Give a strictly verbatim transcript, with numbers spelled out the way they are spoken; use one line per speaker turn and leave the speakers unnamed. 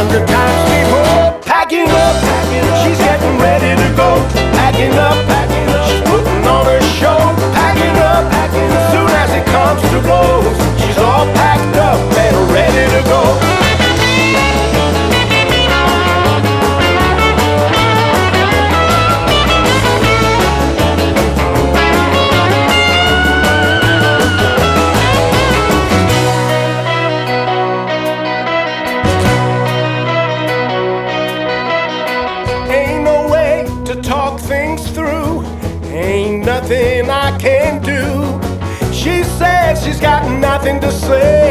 hundred times before. Packing up, she's getting ready to go. Packing up, she's putting on her show. Packing up, as soon as it comes to blows, she's all packed up and ready to go. Talk things through, ain't nothing I can do. She says she's got nothing to say.